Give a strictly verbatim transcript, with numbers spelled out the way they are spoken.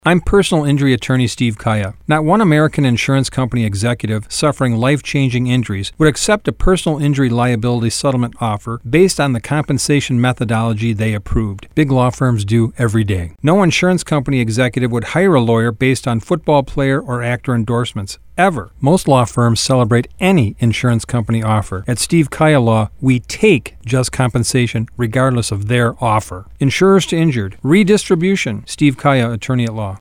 I'm personal injury attorney Steve Kaya. Not one American insurance company executive suffering life-changing injuries would accept a personal injury liability settlement offer based on the compensation methodology they approved. Big law firms do every day. No insurance company executive would hire a lawyer based on football player or actor endorsements. Ever. Most law firms celebrate any insurance company offer. At Steve Kaya Law, we take just compensation regardless of their offer. Insurers to injured. Redistribution. Steve Kaya, attorney at law.